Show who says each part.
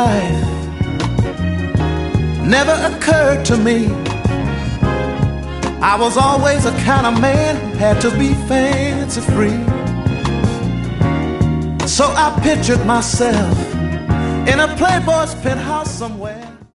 Speaker 1: life never occurred to me. I was always a kind of man who had to be fancy free. So I pictured myself in a playboy's penthouse somewhere.